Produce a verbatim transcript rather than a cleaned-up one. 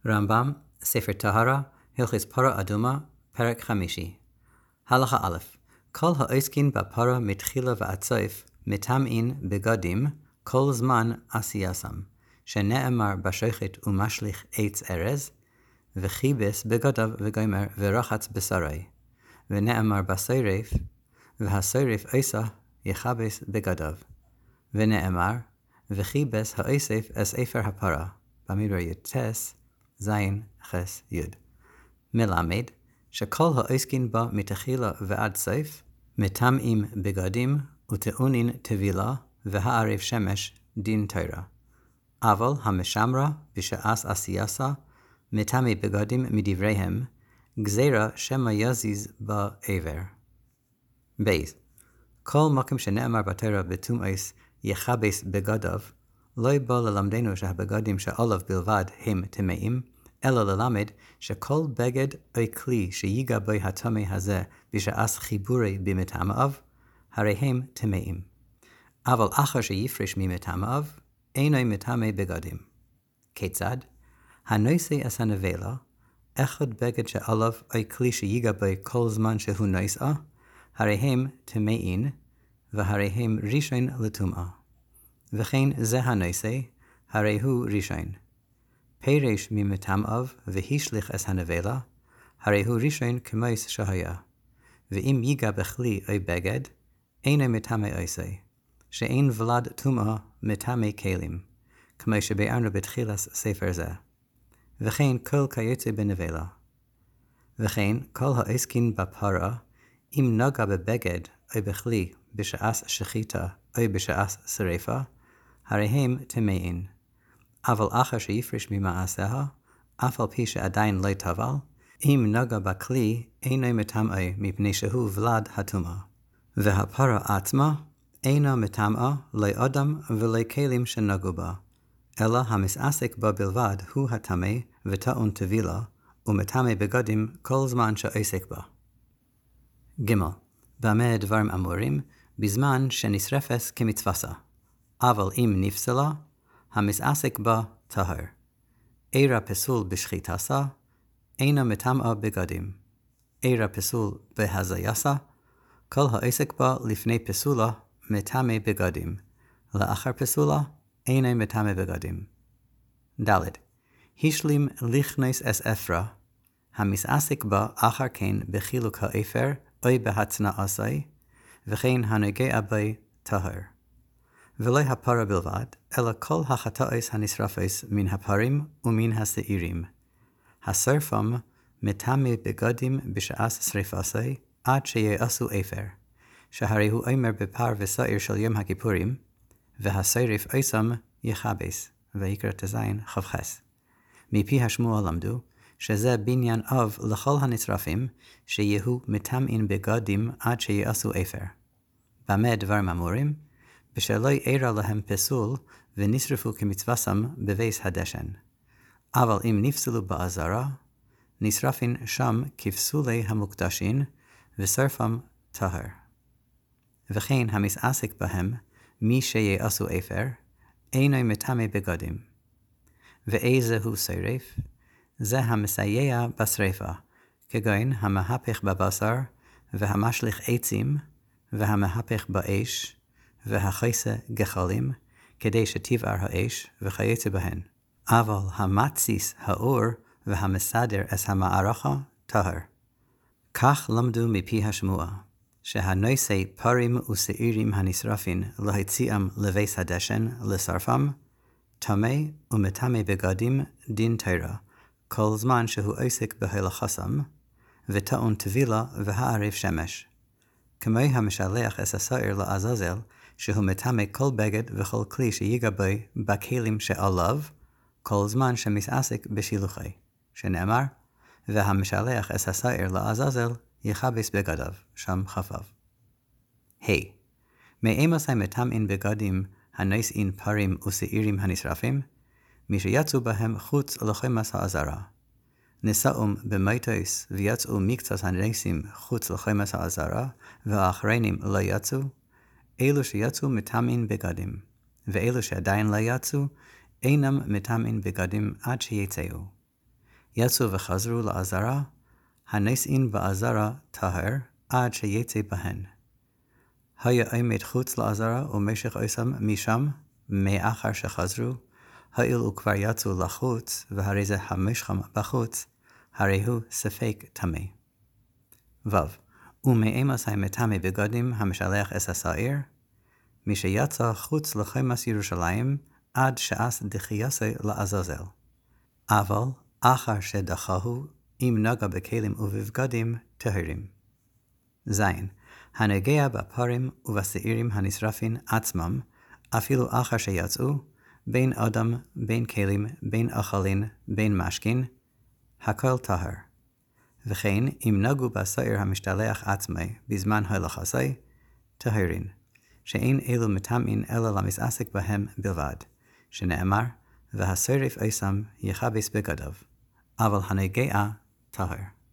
רמב"ם, ספר טהרה, הלכות פרה אדומה, פרק חמישי. הלכה א', כל העוסקין בפרה מתחילה ועד סוף, מטמאין בגדים, כל זמן עשייסם, שנאמר בשוחט ומשליך עץ ארז, וכיבס בגדיו וגומר ורחץ בשרי, ונאמר בשרף, והשרף עושה יכבס בגדיו, ונאמר, וכיבס האוסף אס אפר הפרה, במדבר יטס, זין חס יוד. מלמד, שכל העוסקין בה מתחילה ועד סוף, מטמאים בגדים וטעונין טבילה והערב שמש דין תורה. אבל המשמרה בשעת עשייסה, מטמא בגדים מדבריהם, גזירה שמא יזיז בעבר. בייס, כל מקום שנאמר בתורה בטומאס יכבס בגדיו, לא בא ללמדנו שהבגדים שעליו בלבד הם טמאים, אלא ללמד שכל בגד או כלי שיגע בו הטמא הזה בשעת חיבורי במטמאיו, הרי הם טמאים. אבל אחר שיפרש ממטמאיו, אינו מטמא בגדים. כיצד? הנושא אס הנבלה, אחד בגד שעליו או כלי שיגע בו כל זמן שהוא נושא, הרי הם טמאים, והרי הם ראשון לטומאה. וכן זה הנושא, הרי הוא ראשון. פירש ממטמאיו והשליך אס הנבלה, הרי הוא ראשון כמוס שהיה. ואם ייגע בכלי או בגד, אינו מטמא עושה, שאין ולד טומאה מטמא כלים, כמו שביארנו בתחילת ספר זה. וכן כל כיוצא בנבלה. וכן כל העוסקין בפרה, אם נגע בבגד או בכלי בשעת שחיטה או בשעת שריפה, הרי הם טמאים. אבל אחר שיפרש ממעשיה, אף על פי שעדיין לא טבל, אם נגע בכלי אינו מטמא מפני שהוא ולד הטומאה. והפרה עצמה אינה מטמאה לא אדם ולא כלים שנגעו בה, אלא המתעסק בה בלבד הוא הטמא וטעון טבילה, ומטמא בגדים כל זמן שעוסק בה. ג' במה דברים אמורים? בזמן שנשרפת כמצווסה. אבל אם נפסלה, המתעסק בה טהר. עירה פסול בשחיטסה, אינה מטמאה בגדים. עירה פסול בהזייסה, כל העוסק בה לפני פסולה מטמא בגדים. לאחר פסולה, אינה מטמא בגדים. ד' השלים לכנוס אס אפרה, המתעסק בה אחר כן בחילוק האפר או בהצנעסי, וכן הנוגע בה טהר. ולא הפרה בלבד, אלא כל החטאות הנשרפות מן הפרים ומן השעירים. השרפם מטמא בגדים בשעת שריפסי, עד שיעשו אפר, שהרי הוא אומר בפר ושעיר של יום הכיפורים, והשרף עושם יכבס, ויקרא תזין חבחס. מפי השמוע למדו, שזה בניין אב לכל הנשרפים, שיהיו מטמאים בגדים עד שיעשו אפר. במה דברים אמורים? בשלא אירע להם פסול, ונשרפו כמצווסם בבייס הדשן. אבל אם נפסלו בעזרה, נשרפין שם כפסולי המוקדשין, ושרפם טהר. וכן המתעסק בהם, מי שיעשו אפר, אינו מטמא בגדים. ואיזה הוא שרף? זה המסייע בשרפה, כגון המהפך בבשר, והמשליך עצים, והמהפך באש, והחייסה גחלים, כדי שתבער האש וכיוצא בהן. אבל המתסיס האור והמסדר אס המערכה טהר. כך למדו מפי השמוע, שהנושא פרים ושעירים הנשרפין להוציאם לבייס הדשן לשרפם, טמא ומטמא בגדים דין תורה, כל זמן שהוא עוסק בהלכתם, וטעון טבילה והערב שמש. כמו המשלח אס השעיר לעזאזל, שהוא מטמא כל בגד וכל כלי שיגע בו בכלים שעליו, כל זמן שמתעסק בשילוחי, שנאמר, והמשלח אס השעיר לעזאזל יכבס בגדיו, שם חפב. היי, מאימסי מטמאים בגדים הנושאים פרים ושעירים הנשרפים, מי שיצאו בהם חוץ לחומס העזרה. נשאום במטוס ויצאו מקצת הנושאים חוץ לחומס העזרה, והאחרונים לא יצאו, אלו שיצאו מטמאים בגדים, ואלו שעדיין לא יצאו, אינם מטמאים בגדים עד שיצאו. יצאו וחזרו לעזרה, הנשאין בעזרה טהר, עד שיצא בהן. היה עמד חוץ לעזרה ומשך עשם משם, מאחר שחזרו, הואיל וכבר יצאו לחוץ, והרי זה המשכם בחוץ, הרי הוא ספק טמא. ו. ומאמס המטמא בגדים המשלח את השעיר, מי שיצא חוץ לחומס ירושלים, עד שעש דחייסה לעזאזל. אבל אחר שדחהו, אם נגע בכלים ובבגדים, טהרים. זין. הנגע בפרים ובשעירים הנשרפים עצמם, אפילו אחר שיצאו, בין אדם, בין כלים, בין אכלין, בין משכין, הכל טהר. וכן, אם נגעו בשעיר המשתלח עצמי בזמן הלחסה, טהרין, שאין אלו מטמאים אלא למתעסק בהם בלבד, שנאמר, והשרף עשם יכבס בגדיו, אבל הנגע טהר.